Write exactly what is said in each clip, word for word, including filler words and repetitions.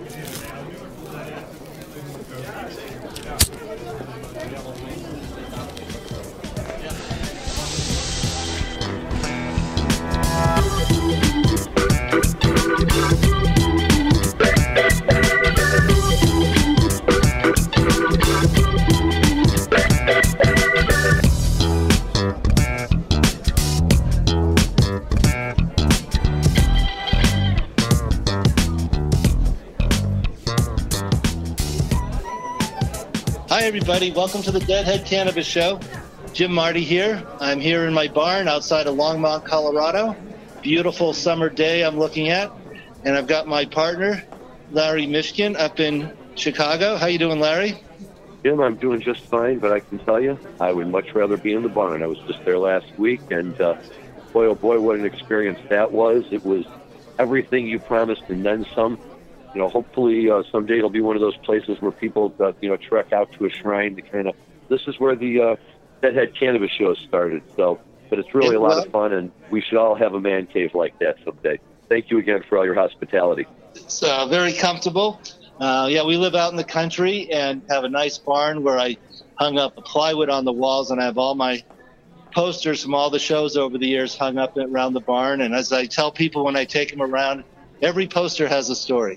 Hi, everybody. Welcome to the Deadhead Cannabis Show. Jim Marty here. I'm here in my barn outside of Longmont, Colorado. Beautiful summer day I'm looking at. And I've got my partner, Larry Mishkin, up in Chicago. How you doing, Larry? Jim, I'm doing just fine, but I can tell you, I would much rather be in the barn. I was just there last week, and uh, boy, oh boy, what an experience that was. It was everything you promised and then some. You know, hopefully uh, someday it'll be one of those places where people, uh, you know, trek out to a shrine to kind of, this is where the uh, Deadhead Cannabis Show started. So, but it's really a lot of fun, and we should all have a man cave like that someday. Thank you again for all your hospitality. It's uh, very comfortable. Uh, yeah, we live out in the country and have a nice barn where I hung up plywood on the walls, and I have all my posters from all the shows over the years hung up around the barn. And as I tell people when I take them around, every poster has a story.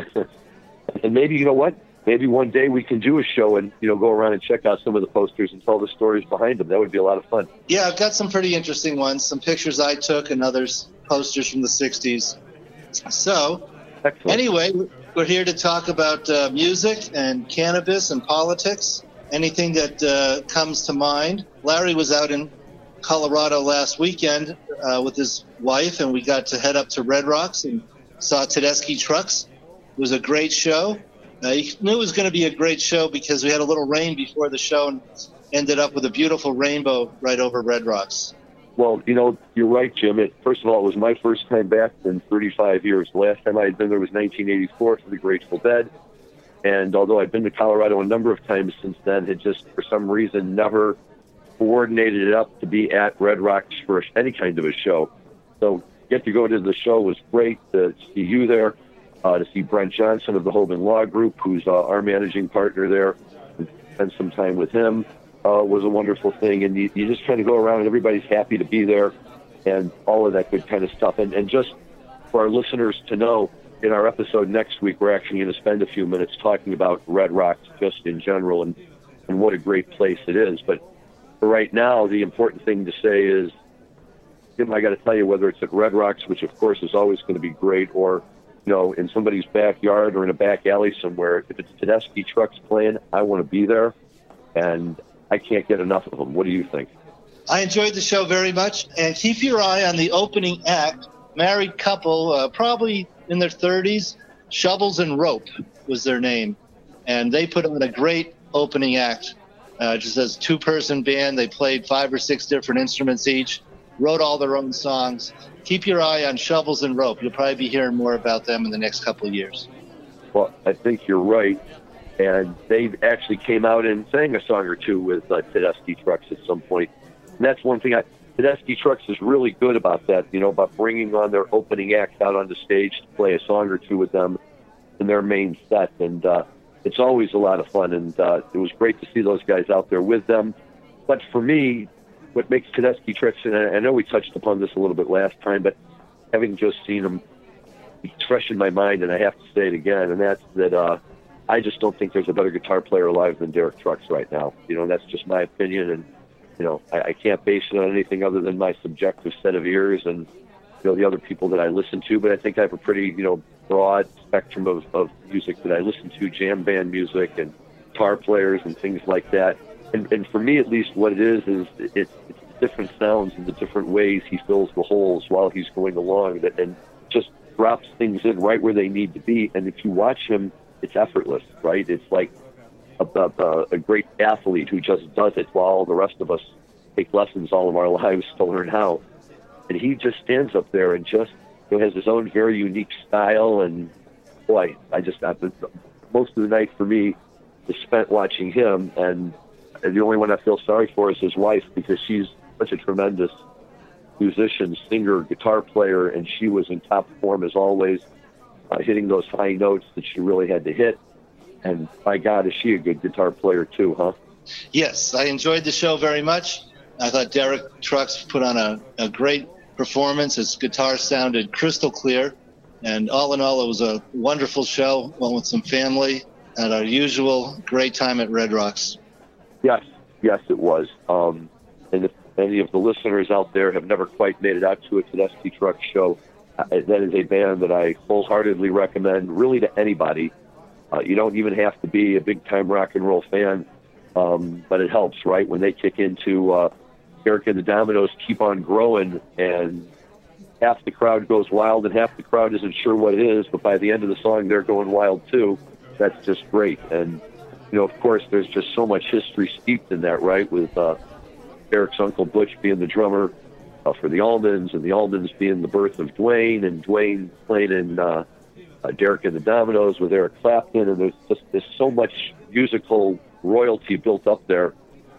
And maybe, you know what, maybe one day we can do a show and, you know, go around and check out some of the posters and tell the stories behind them. That would be a lot of fun. Yeah, I've got some pretty interesting ones, some pictures I took and others, posters from the sixties. So, Excellent. Anyway, we're here to talk about uh, music and cannabis and politics, anything that uh, comes to mind. Larry was out in Colorado last weekend uh, with his wife, and we got to head up to Red Rocks and saw Tedeschi Trucks. It was a great show. Uh, he knew it was going to be a great show because we had a little rain before the show and ended up with a beautiful rainbow right over Red Rocks. Well, you know, you're right, Jim. It, first of all, it was my first time back in thirty-five years. The last time I had been there was nineteen eighty-four for the Grateful Dead. And although I've been to Colorado a number of times since then, had just, for some reason, never coordinated it up to be at Red Rocks for any kind of a show. So get to go to the show was great, to see you there. Uh, to see Brent Johnson of the Hoban Law Group, who's uh, our managing partner there, and spend some time with him uh, was a wonderful thing. And you, you just kind of go around and everybody's happy to be there and all of that good kind of stuff. And, and just for our listeners to know, in our episode next week, we're actually going to spend a few minutes talking about Red Rocks just in general and, and what a great place it is. But for right now, the important thing to say is, Jim, I got to tell you, whether it's at Red Rocks, which of course is always going to be great, or you know, in somebody's backyard or in a back alley somewhere, if it's Tedeschi Trucks playing, I want to be there, and I can't get enough of them. What do you think? I enjoyed the show very much, and keep your eye on the opening act. Married couple, uh, probably in their thirties, Shovels and Rope was their name, and they put on a great opening act. Uh, just as a two-person band, they played five or six different instruments each, wrote all their own songs. Keep your eye on Shovels and Rope. You'll probably be hearing more about them in the next couple of years. Well, I think you're right. And they actually came out and sang a song or two with uh, Tedeschi Trucks at some point. And that's one thing. I, Tedeschi Trucks is really good about that, you know, about bringing on their opening act out on the stage to play a song or two with them in their main set. And uh, it's always a lot of fun. And uh, it was great to see those guys out there with them. But for me, what makes Tedeschi Trucks, and I know we touched upon this a little bit last time, but having just seen them, it's fresh in my mind, and I have to say it again, and that's that uh, I just don't think there's a better guitar player alive than Derek Trucks right now. You know, that's just my opinion, and, you know, I, I can't base it on anything other than my subjective set of ears and, you know, the other people that I listen to, but I think I have a pretty, you know, broad spectrum of, of music that I listen to, jam band music and guitar players and things like that. And, and for me, at least, what it is, is it, it's the different sounds and the different ways he fills the holes while he's going along that, and just drops things in right where they need to be. And if you watch him, it's effortless, right? It's like a, a, a great athlete who just does it while the rest of us take lessons all of our lives to learn how. And he just stands up there and just, you know, has his own very unique style. And boy, I just, I, most of the night for me is spent watching him. And the only one I feel sorry for is his wife, because she's such a tremendous musician, singer, guitar player, and she was in top form as always. uh, hitting those high notes that she really had to hit. And by God, is she a good guitar player too, huh? Yes, I enjoyed the show very much. I thought Derek Trucks put on a, a great performance. His guitar sounded crystal clear. And all in all, it was a wonderful show. Went with some family at our usual great time at Red Rocks. Yes, yes, it was. Um, and if any of the listeners out there have never quite made it out to a Tedeschi Trucks show, uh, that is a band that I wholeheartedly recommend, really, to anybody. Uh, you don't even have to be a big-time rock and roll fan, um, but it helps, right? When they kick into uh, Eric and the Dominoes, Keep on Growing, and half the crowd goes wild and half the crowd isn't sure what it is, but by the end of the song, they're going wild too. That's just great. And, you know, of course, there's just so much history steeped in that, right? With uh, Eric's uncle Butch being the drummer uh, for the Allmans, and the Allmans being the birth of Duane, and Duane playing in uh, uh, Derek and the Dominoes with Eric Clapton, and there's just there's so much musical royalty built up there.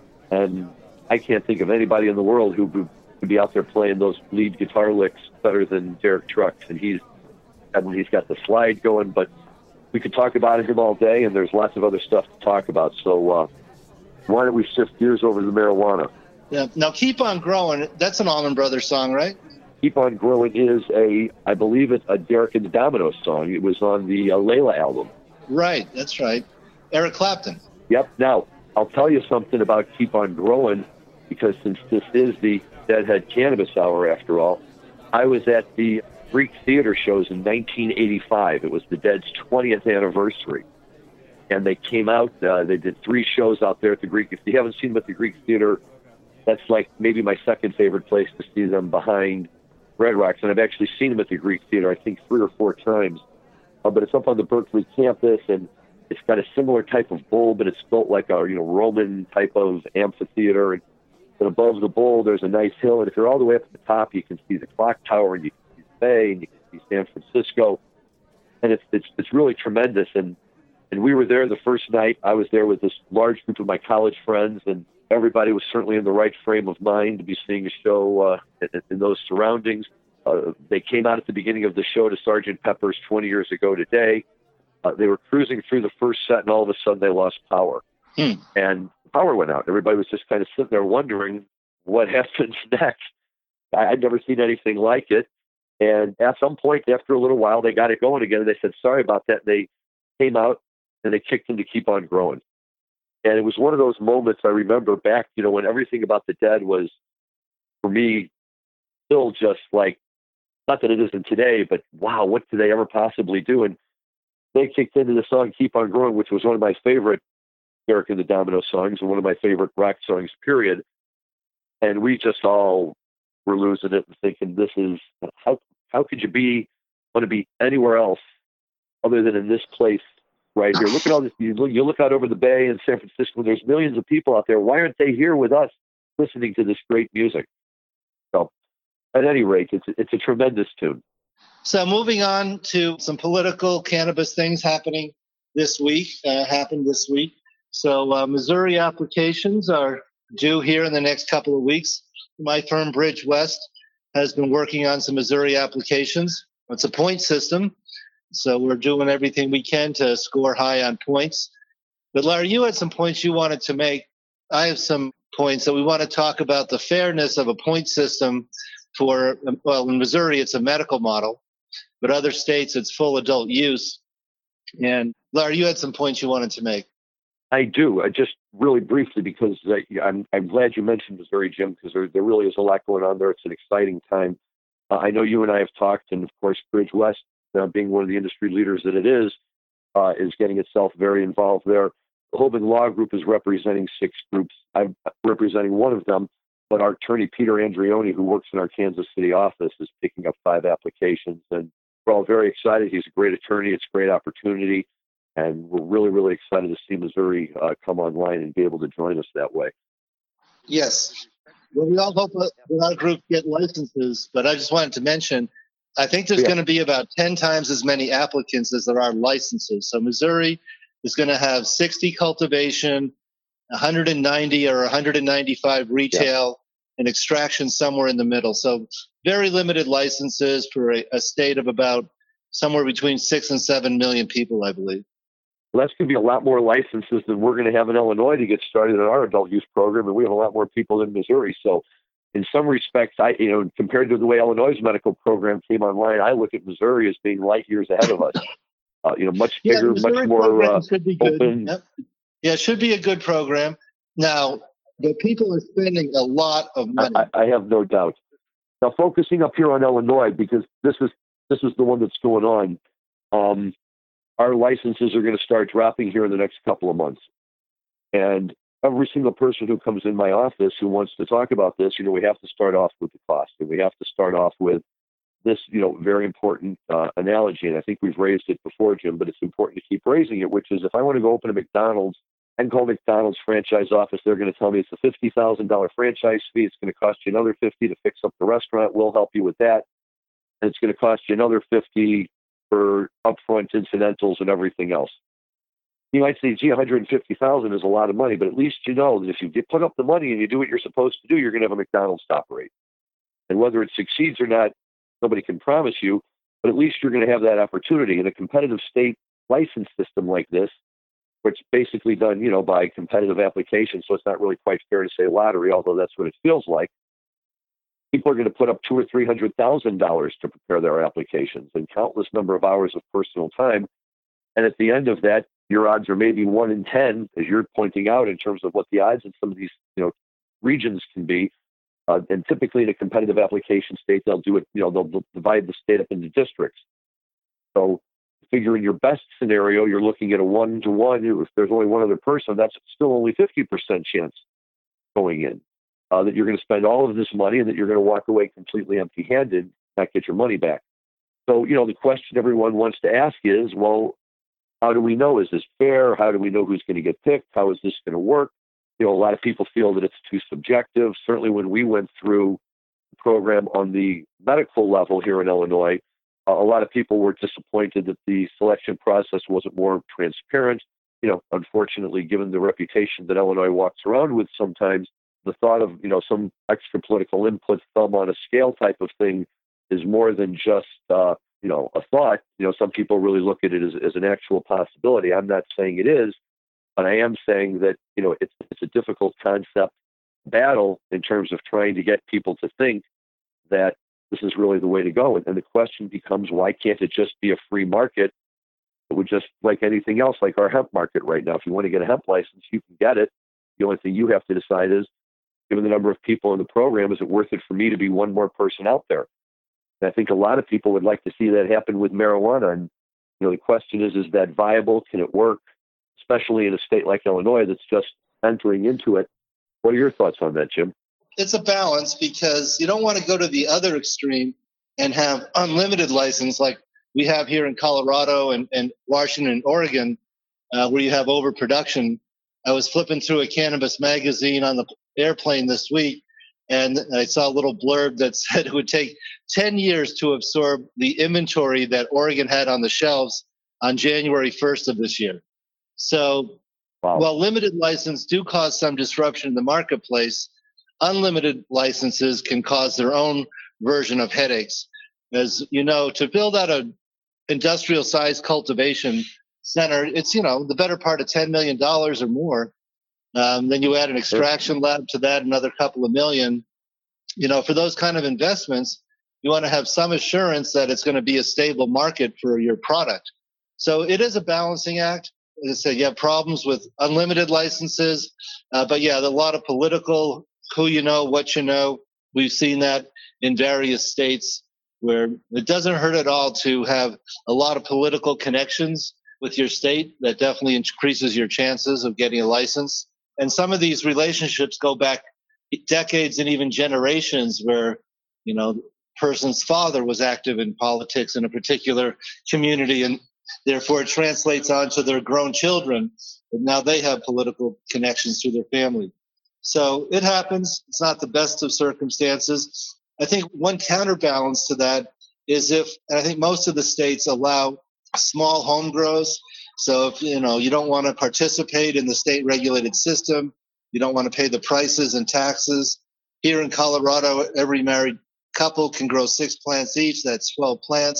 And I can't think of anybody in the world who would be out there playing those lead guitar licks better than Derek Trucks. And he's, I mean, he's got the slide going, but we could talk about him all day, and there's lots of other stuff to talk about. So uh, why don't we shift gears over to the marijuana? Yeah. Now, Keep on Growing, that's an Allman Brothers song, right? Keep on Growing is a, I believe it's a Derek and the Dominoes song. It was on the uh, Layla album. Right, that's right. Eric Clapton. Yep. Now, I'll tell you something about Keep on Growing, because since this is the Deadhead Cannabis Hour, after all, I was at the Greek Theater shows in nineteen eighty-five. It was the Dead's twentieth anniversary. And they came out, uh, they did three shows out there at the Greek. If you haven't seen them at the Greek Theater, that's like maybe my second favorite place to see them behind Red Rocks. And I've actually seen them at the Greek Theater, I think, three or four times. Uh, but it's up on the Berkeley campus, and it's got a similar type of bowl, but it's built like a you know Roman type of amphitheater. And And above the bowl, there's a nice hill. And if you're all the way up at the top, you can see the clock tower, and you can see the bay, and you can see San Francisco. And it's it's it's really tremendous. And and we were there the first night. I was there with this large group of my college friends, and everybody was certainly in the right frame of mind to be seeing a show uh, in, in those surroundings. Uh, they came out at the beginning of the show to Sergeant Pepper's twenty years ago today. Uh, they were cruising through the first set, and all of a sudden they lost power. Hmm. And power went out. Everybody was just kind of sitting there wondering what happens next. I, I'd never seen anything like it. And at some point, after a little while, they got it going again. And they said, sorry about that. And they came out and they kicked them to Keep on Growing. And it was one of those moments I remember back, you know, when everything about the Dead was, for me, still just like, not that it isn't today, but wow, what did they ever possibly do? And they kicked into the song Keep on Growing, which was one of my favorite Eric and the Domino songs and one of my favorite rock songs, period. And we just all were losing it and thinking, this is, how how could you be, want to be anywhere else other than in this place right here? Look at all this, you look, you look out over the bay in San Francisco, there's millions of people out there. Why aren't they here with us listening to this great music? So at any rate, it's, it's a tremendous tune. So moving on to some political cannabis things happening this week, uh, happened this week. So uh, Missouri applications are due here in the next couple of weeks. My firm, Bridge West, has been working on some Missouri applications. It's a point system, so we're doing everything we can to score high on points. But Larry, you had some points you wanted to make. I have some points that we want to talk about the fairness of a point system for, well, in Missouri, it's a medical model, but other states, it's full adult use. And Larry, you had some points you wanted to make. I do. I just really briefly, because I, I'm, I'm glad you mentioned Missouri, Jim, because there, there really is a lot going on there. It's an exciting time. Uh, I know you and I have talked, and of course, Bridge West, uh, being one of the industry leaders that it is, uh, is getting itself very involved there. The Hoban Law Group is representing six groups. I'm representing one of them, but our attorney, Peter Andreoni, who works in our Kansas City office, is picking up five applications, and we're all very excited. He's a great attorney. It's a great opportunity. And we're really, really excited to see Missouri uh, come online and be able to join us that way. Yes. Well, we all hope that our group get licenses, but I just wanted to mention, I think there's yeah. going to be about ten times as many applicants as there are licenses. So Missouri is going to have sixty cultivation, one hundred ninety or one hundred ninety-five retail, yeah. and extraction somewhere in the middle. So very limited licenses for a, a state of about somewhere between six and seven million people, I believe. Well, that's going to be a lot more licenses than we're going to have in Illinois to get started in our adult use program, and we have a lot more people in Missouri. So, in some respects, I, you know, compared to the way Illinois' medical program came online, I look at Missouri as being light years ahead of us. Uh, you know, much Yeah, bigger, much more uh, open. Yep. Yeah, it should be a good program. Now, the people are spending a lot of money. I, I have no doubt. Now, focusing up here on Illinois, because this is this is the one that's going on. Um, our licenses are going to start dropping here in the next couple of months, and every single person who comes in my office who wants to talk about this, you know, we have to start off with the cost, and we have to start off with this, you know, very important uh, analogy. And I think we've raised it before, Jim, but it's important to keep raising it, which is if I want to go open a McDonald's and call McDonald's franchise office, they're going to tell me it's a fifty thousand dollars franchise fee. It's going to cost you another fifty to fix up the restaurant. We'll help you with that. And it's going to cost you another fifty for upfront incidentals and everything else. You might say, gee, one hundred fifty thousand dollars is a lot of money, but at least you know that if you get put up the money and you do what you're supposed to do, you're going to have a McDonald's to operate. And whether it succeeds or not, nobody can promise you, but at least you're going to have that opportunity. In a competitive state license system like this, which is basically done, you know, by competitive application, so it's not really quite fair to say lottery, although that's what it feels like. People are going to put up two or three hundred thousand dollars to prepare their applications and countless number of hours of personal time. And at the end of that, your odds are maybe one in ten, as you're pointing out, in terms of what the odds in some of these, you know, regions can be. Uh, and typically in a competitive application state, they'll do it, you know, they'll, they'll divide the state up into districts. So figure in your best scenario, you're looking at a one to one. If there's only one other person, that's still only fifty percent chance going in, uh, that you're going to spend all of this money and that you're going to walk away completely empty handed, not get your money back. So, you know, the question everyone wants to ask is, well, how do we know? Is this fair? How do we know who's going to get picked? How is this going to work? You know, a lot of people feel that it's too subjective. Certainly when we went through the program on the medical level here in Illinois, uh, a lot of people were disappointed that the selection process wasn't more transparent. You know, unfortunately, given the reputation that Illinois walks around with sometimes, the thought of, you know, some extra political input, thumb on a scale type of thing is more than just, uh, you know, a thought. You know, some people really look at it as, as an actual possibility. I'm not saying it is, but I am saying that, you know, it's it's a difficult concept battle in terms of trying to get people to think that this is really the way to go. And, and the question becomes, why can't it just be a free market? It would just, like anything else, like our hemp market right now. If you want to get a hemp license, you can get it. The only thing you have to decide is, given the number of people in the program, is it worth it for me to be one more person out there? And I think a lot of people would like to see that happen with marijuana. And, you know, the question is, is that viable? Can it work? Especially in a state like Illinois that's just entering into it. What are your thoughts on that, Jim? It's a balance, because you don't want to go to the other extreme and have unlimited license like we have here in Colorado and, and Washington and Oregon, uh, where you have overproduction. I was flipping through a cannabis magazine on the airplane this week, and I saw a little blurb that said it would take ten years to absorb the inventory that Oregon had on the shelves on January first of this year. So wow. While limited licenses do cause some disruption in the marketplace, unlimited licenses can cause their own version of headaches. As you know, to build out an industrial-sized cultivation center, it's, you know, the better part of ten million dollars or more. Um, then you add an extraction lab to that, another couple of million. You know, for those kind of investments, you want to have some assurance that it's going to be a stable market for your product. So it is a balancing act. As I said, you have problems with unlimited licenses, uh, but yeah, a lot of political, who you know, what you know. We've seen that in various states where it doesn't hurt at all to have a lot of political connections with your state. That definitely increases your chances of getting a license. And some of these relationships go back decades and even generations, where, you know, person's father was active in politics in a particular community, and therefore it translates onto their grown children, but now they have political connections through their family. So it happens. It's not the best of circumstances. I think one counterbalance to that is if, and I think most of the states allow small home grows. So if, you know, you don't want to participate in the state regulated system, you don't want to pay the prices and taxes. Here in Colorado, every married couple can grow six plants each. That's twelve plants.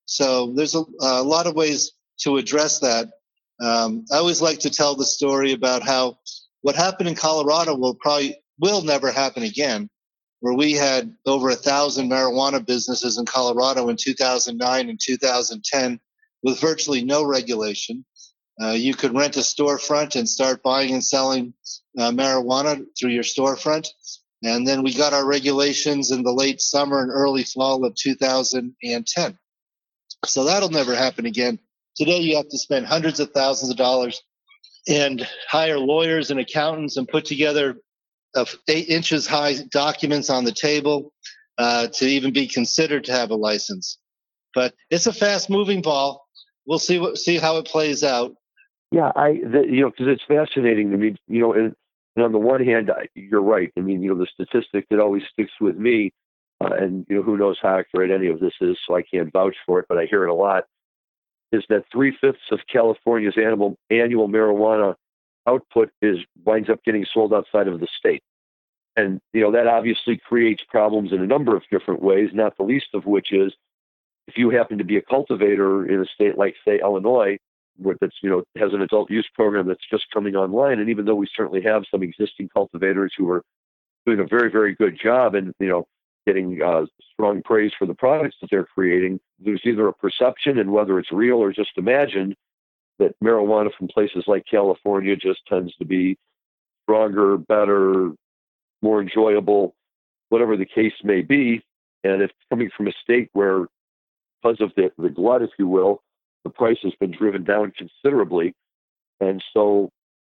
So there's a, a lot of ways to address that. Um, I always like to tell the story about how what happened in Colorado will probably will never happen again, where we had over a thousand marijuana businesses in Colorado in two thousand nine and two thousand ten with virtually no regulation. Uh, you could rent a storefront and start buying and selling uh, marijuana through your storefront. And then we got our regulations in the late summer and early fall of two thousand ten. So that'll never happen again. Today, you have to spend hundreds of thousands of dollars and hire lawyers and accountants and put together uh, eight inches high documents on the table uh, to even be considered to have a license. But it's a fast moving ball. We'll see what see how it plays out. Yeah, I the, you know because it's fascinating to me. You know, and, and on the one hand, I, you're right. I mean, you know, the statistic that always sticks with me, uh, and you know, who knows how accurate any of this is, so I can't vouch for it, but I hear it a lot. Is that three-fifths of California's annual, annual marijuana output is winds up getting sold outside of the state. And, you know, that obviously creates problems in a number of different ways, not the least of which is if you happen to be a cultivator in a state like, say, Illinois, where that's, you know, has an adult use program that's just coming online. And even though we certainly have some existing cultivators who are doing a very, very good job and, you know, getting uh, strong praise for the products that they're creating, there's either a perception, and whether it's real or just imagined, that marijuana from places like California just tends to be stronger, better, more enjoyable, whatever the case may be. And it's coming from a state where, because of the, the glut, if you will, the price has been driven down considerably. And so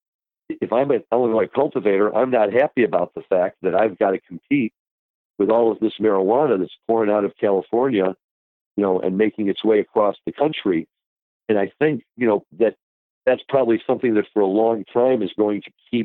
if I'm an Illinois cultivator, I'm not happy about the fact that I've got to compete with all of this marijuana that's pouring out of California, you know, and making its way across the country. And I think, you know, that that's probably something that for a long time is going to keep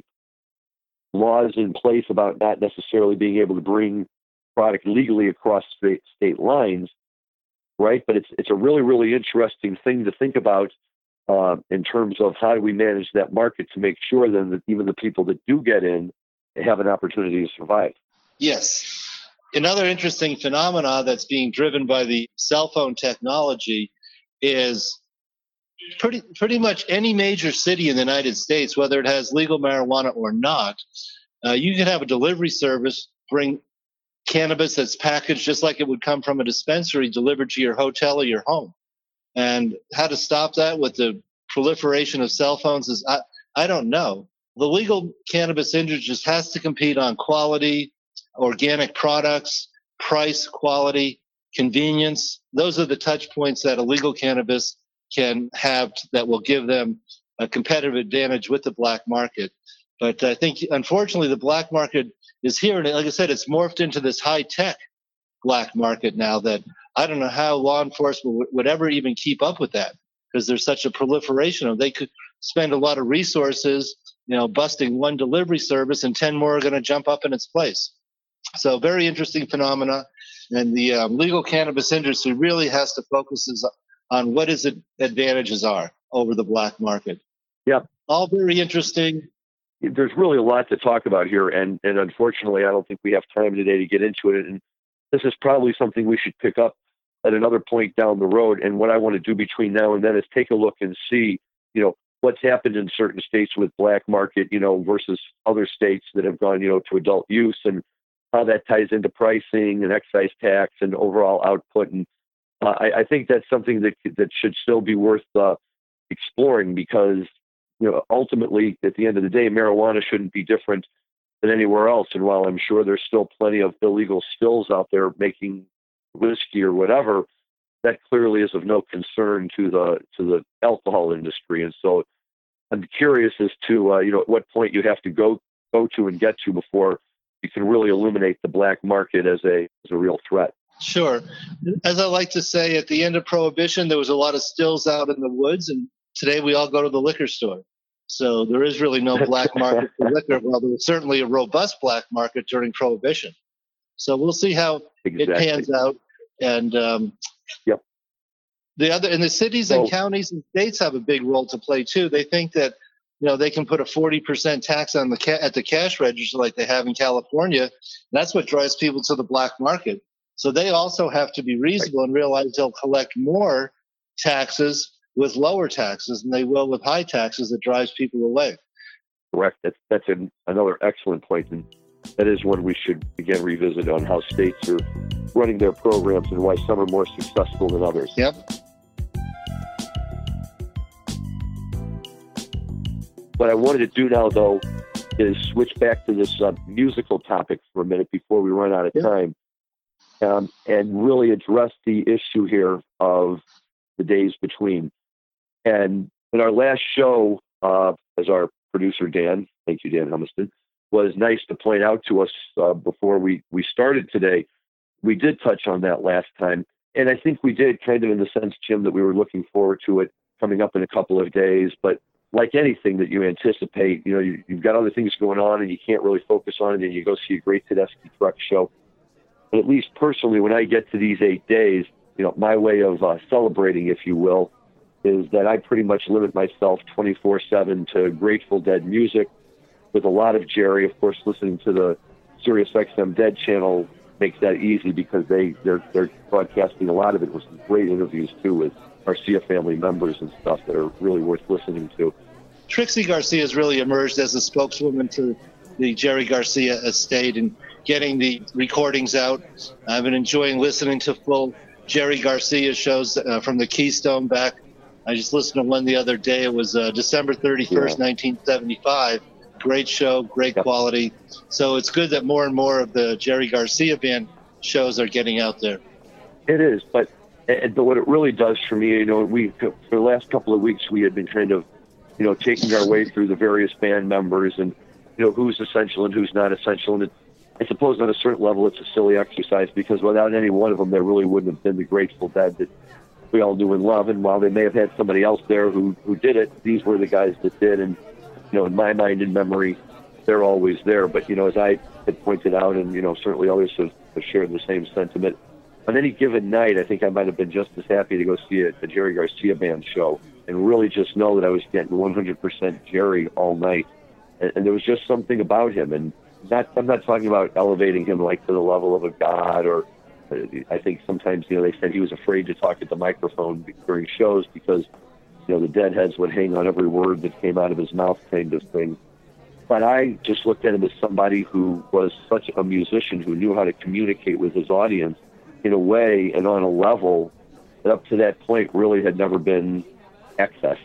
laws in place about not necessarily being able to bring product legally across state, state lines, right? But it's it's a really, really interesting thing to think about uh, in terms of how do we manage that market to make sure then that even the people that do get in have an opportunity to survive. Yes. Another interesting phenomena that's being driven by the cell phone technology is pretty pretty much any major city in the United States, whether it has legal marijuana or not, uh, you can have a delivery service bring cannabis that's packaged just like it would come from a dispensary delivered to your hotel or your home. And how to stop that with the proliferation of cell phones is, I, I don't know. The legal cannabis industry just has to compete on quality, organic products, price, quality, convenience. Those are the touch points that illegal cannabis can have that will give them a competitive advantage with the black market. But I think, unfortunately, the black market is here. And like I said, it's morphed into this high-tech black market now that I don't know how law enforcement would ever even keep up with that, because there's such a proliferation of. They could spend a lot of resources, you know, busting one delivery service, and ten more are going to jump up in its place. So very interesting phenomena. And the um, legal cannabis industry really has to focus on what its advantages are over the black market. Yeah. All very interesting. There's really a lot to talk about here. And, and unfortunately, I don't think we have time today to get into it. And this is probably something we should pick up at another point down the road. And what I want to do between now and then is take a look and see, you know, what's happened in certain states with black market, you know, versus other states that have gone, you know, to adult use, and how that ties into pricing and excise tax and overall output. And uh, I, I think that's something that that should still be worth uh, exploring, because, you know, ultimately, at the end of the day, marijuana shouldn't be different than anywhere else. And while I'm sure there's still plenty of illegal stills out there making whiskey or whatever, that clearly is of no concern to the to the alcohol industry. And so I'm curious as to uh, you know, at what point you have to go go to and get to before you can really eliminate the black market as a as a real threat. Sure. As I like to say, at the end of Prohibition, there was a lot of stills out in the woods, and today we all go to the liquor store. So there is really no black market for liquor. Well, there was certainly a robust black market during Prohibition. So we'll see how exactly. it pans out. And um, yep. the other, and the cities so, and counties and states have a big role to play too. They think that, you know, they can put a forty percent tax on the ca- at the cash register like they have in California. That's what drives people to the black market. So they also have to be reasonable and realize they'll collect more taxes with lower taxes than they will with high taxes that drives people away. Correct. That's, that's an, another excellent point. And that is one we should, again, revisit on how states are running their programs and why some are more successful than others. Yep. What I wanted to do now, though, is switch back to this uh, musical topic for a minute before we run out of yep. time, um, and really address the issue here of the days between. And in our last show, uh, as our producer, Dan, thank you, Dan Humiston, was nice to point out to us uh, before we, we started today, we did touch on that last time. And I think we did kind of in the sense, Jim, that we were looking forward to it coming up in a couple of days. But like anything that you anticipate, you know, you, you've got other things going on and you can't really focus on it, and you go see a great Tedeschi Truck show. But at least personally, when I get to these eight days, you know, my way of uh, celebrating, if you will, is that I pretty much limit myself twenty-four seven to Grateful Dead music, with a lot of Jerry. Of course, listening to the Sirius X M Dead channel makes that easy because they, they're, they're broadcasting a lot of it with some great interviews, too, with Garcia family members and stuff that are really worth listening to. Trixie Garcia has really emerged as a spokeswoman to the Jerry Garcia estate and getting the recordings out. I've been enjoying listening to full Jerry Garcia shows uh, from the Keystone back. I just listened to one the other day. It was uh, December thirty-first, yeah. nineteen seventy-five. Great show, great yep. quality. So it's good that more and more of the Jerry Garcia band shows are getting out there. It is, but And, but what it really does for me, you know, we for the last couple of weeks we had been kind of, you know, taking our way through the various band members and, you know, who's essential and who's not essential. And it, I suppose on a certain level it's a silly exercise because without any one of them there really wouldn't have been the Grateful Dead that we all knew and love. And while they may have had somebody else there who, who did it, these were the guys that did. And, you know, in my mind and memory, they're always there. But, you know, as I had pointed out, and, you know, certainly others have, have shared the same sentiment, on any given night, I think I might have been just as happy to go see a, a Jerry Garcia band show and really just know that I was getting one hundred percent Jerry all night. And, and there was just something about him. And not, I'm not talking about elevating him like to the level of a god, or uh, I think sometimes, you know, they said he was afraid to talk at the microphone during shows because, you know, the Deadheads would hang on every word that came out of his mouth kind of thing. But I just looked at him as somebody who was such a musician who knew how to communicate with his audience in a way and on a level that up to that point really had never been accessed.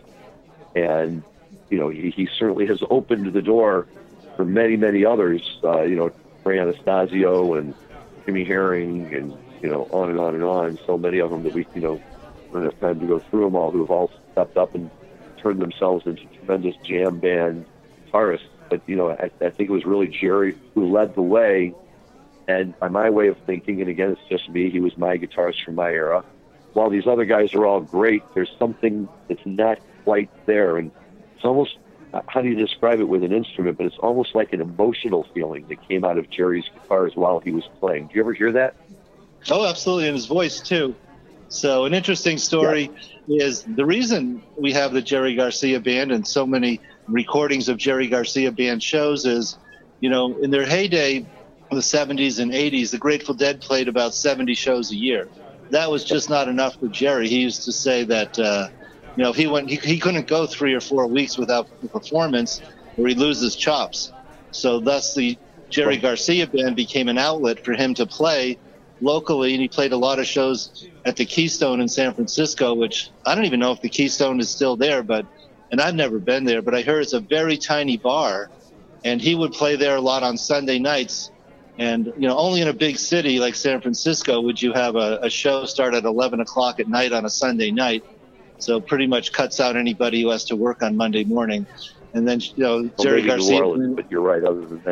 And, you know, he, he certainly has opened the door for many, many others, uh, you know, Ray Anastasio and Jimmy Herring and, you know, on and on and on. So many of them that we, you know, don't have time to go through them all, who have all stepped up and turned themselves into tremendous jam band guitarists. But, you know, I, I think it was really Jerry who led the way. And by my way of thinking, and again, it's just me, he was my guitarist from my era. While these other guys are all great, there's something that's not quite there. And it's almost, how do you describe it with an instrument? But it's almost like an emotional feeling that came out of Jerry's guitars while he was playing. Do you ever hear that? Oh, absolutely. In his voice, too. So an interesting story yeah. is the reason we have the Jerry Garcia Band and so many recordings of Jerry Garcia Band shows is, you know, in their heyday, the seventies and eighties, the Grateful Dead played about seventy shows a year. That was just not enough for Jerry. He used to say that, uh, you know, if he went, he, he couldn't go three or four weeks without a performance or he'd lose his chops. So thus the Jerry Garcia Band became an outlet for him to play locally, and he played a lot of shows at the Keystone in San Francisco, which I don't even know if the Keystone is still there, but, and I've never been there, but I heard it's a very tiny bar, and he would play there a lot on Sunday nights. And, you know, only in a big city like San Francisco would you have a, a show start at eleven o'clock at night on a Sunday night. So pretty much cuts out anybody who has to work on Monday morning. And then, you know, well, Jerry maybe Garcia. New Orleans, but you're right, other than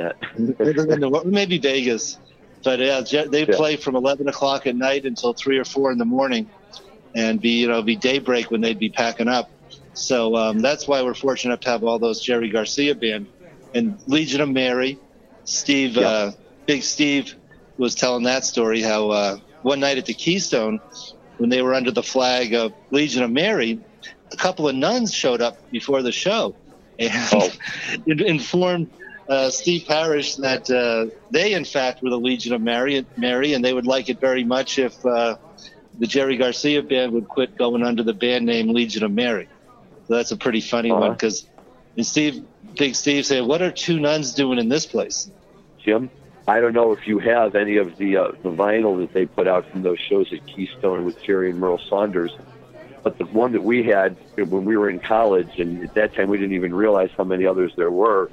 that. Maybe Vegas. But, yeah, they yeah. play from eleven o'clock at night until three or four in the morning and be, you know, be daybreak when they'd be packing up. So um, that's why we're fortunate enough to have all those Jerry Garcia Band. And Legion of Mary, Steve, yeah. uh, Big Steve was telling that story, how uh, one night at the Keystone, when they were under the flag of Legion of Mary, a couple of nuns showed up before the show and oh. informed uh, Steve Parrish that uh, they, in fact, were the Legion of Mary, Mary, and they would like it very much if uh, the Jerry Garcia band would quit going under the band name Legion of Mary. So that's a pretty funny uh-huh. one, because Steve, Big Steve said, "What are two nuns doing in this place?" Jim, I don't know if you have any of the uh, the vinyl that they put out from those shows at Keystone with Jerry and Merle Saunders, but the one that we had when we were in college, and at that time we didn't even realize how many others there were,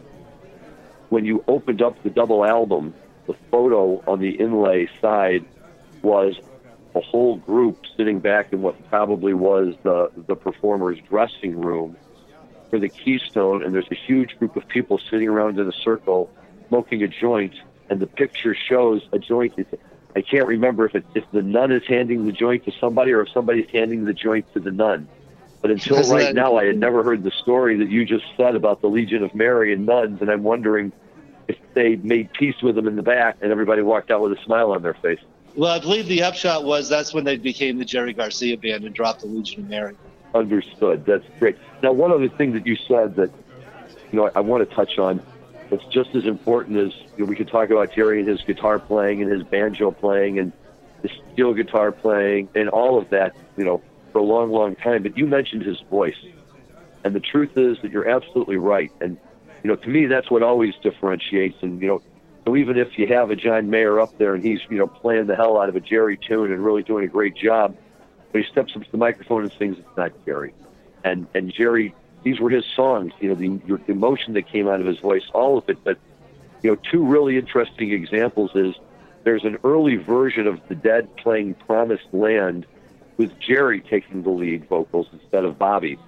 when you opened up the double album, the photo on the inlay side was a whole group sitting back in what probably was the, the performer's dressing room for the Keystone, and there's a huge group of people sitting around in a circle smoking a joint, and the picture shows a joint. I can't remember if it, if the nun is handing the joint to somebody or if somebody's handing the joint to the nun. But until Isn't right that- now, I had never heard the story that you just said about the Legion of Mary and nuns, and I'm wondering if they made peace with them in the back and everybody walked out with a smile on their face. Well, I believe the upshot was that's when they became the Jerry Garcia band and dropped the Legion of Mary. Understood. That's great. Now, one other thing that you said that, you know, I, I want to touch on, that's just as important as, you know, we could talk about Jerry and his guitar playing and his banjo playing and his steel guitar playing and all of that, you know, for a long, long time. But you mentioned his voice. And the truth is that you're absolutely right. And, you know, to me, that's what always differentiates. And, you know, so even if you have a John Mayer up there and he's, you know, playing the hell out of a Jerry tune and really doing a great job, but he steps up to the microphone and sings, it's not Jerry. And and Jerry, these were his songs, you know, the, your, the emotion that came out of his voice, all of it. But, you know, two really interesting examples is there's an early version of The Dead playing Promised Land with Jerry taking the lead vocals instead of Bobby.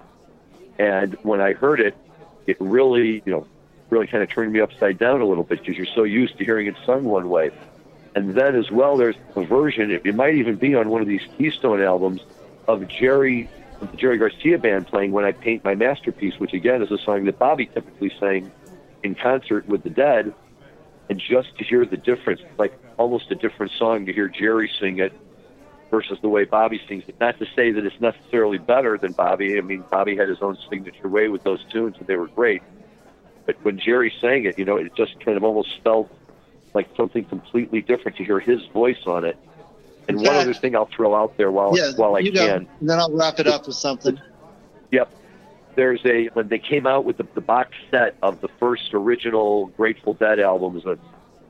And when I heard it, it really, you know, really kind of turned me upside down a little bit because you're so used to hearing it sung one way. And then as well, there's a version, it, it might even be on one of these Keystone albums, of Jerry, of the Jerry Garcia band playing When I Paint My Masterpiece, which again is a song that Bobby typically sang in concert with the Dead. And just to hear the difference, like almost a different song to hear Jerry sing it versus the way Bobby sings it. Not to say that it's necessarily better than Bobby. I mean, Bobby had his own signature way with those tunes, and they were great. But when Jerry sang it, you know, it just kind of almost felt like something completely different to hear his voice on it. And one fact, other thing I'll throw out there while yeah, while I you can. Go, and then I'll wrap it up with something. Yep. There's a, when they came out with the, the box set of the first original Grateful Dead albums, uh,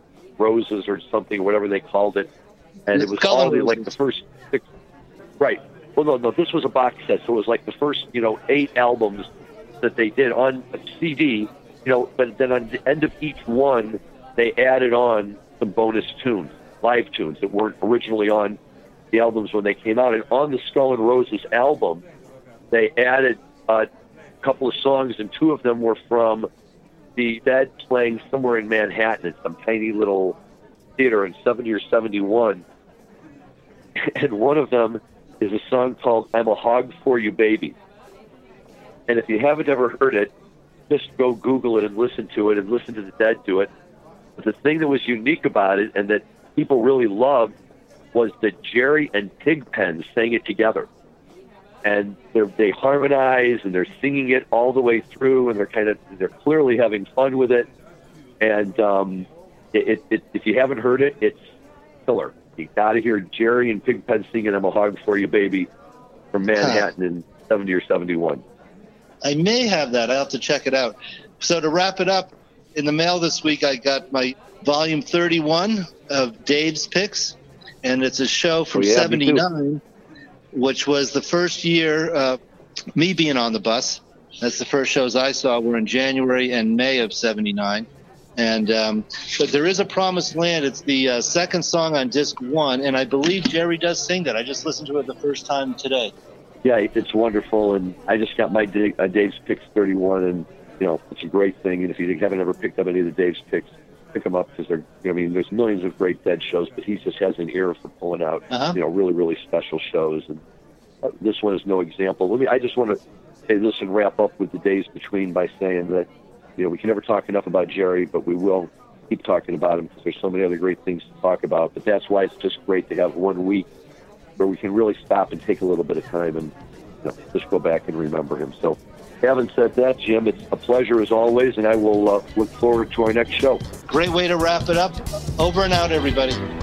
Roses or something, whatever they called it, and It's it was all the, Roses. like the first six, right. Well, no, no, this was a box set, so it was like the first, you know, eight albums that they did on a C D, you know, but then on the end of each one, they added on some bonus tunes, live tunes that weren't originally on the albums when they came out. And on the Skull and Roses album, they added a couple of songs, and two of them were from the Dead playing somewhere in Manhattan at some tiny little theater in seventy or seventy-one. And one of them is a song called I'm a Hog for You, Baby. And if you haven't ever heard it, just go Google it and listen to it and listen to the Dead do it. But the thing that was unique about it and that people really loved was that Jerry and Pigpen sang it together. And they harmonize and they're singing it all the way through, and they're kind of they're clearly having fun with it. And um, it, it, it, if you haven't heard it, it's killer. You got to hear Jerry and Pigpen singing "I'm a Hog for You, Baby" from Manhattan huh. in seventy or seventy-one. I may have that. I'll have to check it out. So to wrap it up, in the mail this week, I got my volume thirty-one of Dave's Picks, and it's a show from oh, yeah, seventy-nine. Which was the first year, uh, me being on the bus. That's the first shows I saw were in January and May of seventy-nine. And um, but there is a Promised Land. It's the uh, second song on disc one, and I believe Jerry does sing that. I just listened to it the first time today. Yeah, it's wonderful, and I just got my Dave, uh, Dave's Picks thirty-one, and you know it's a great thing. And if you haven't ever picked up any of the Dave's Picks, pick them up because they're. I mean, there's millions of great Dead shows, but he just has an ear for pulling out, uh-huh. you know, really, really special shows. And uh, this one is no example. Let me. I just want to say this and wrap up with the days between by saying that, you know, we can never talk enough about Jerry, but we will keep talking about him because there's so many other great things to talk about. But that's why it's just great to have one week where we can really stop and take a little bit of time and you know, just go back and remember him. So having said that, Jim, it's a pleasure as always, and I will uh, look forward to our next show. Great way to wrap it up. Over and out, everybody.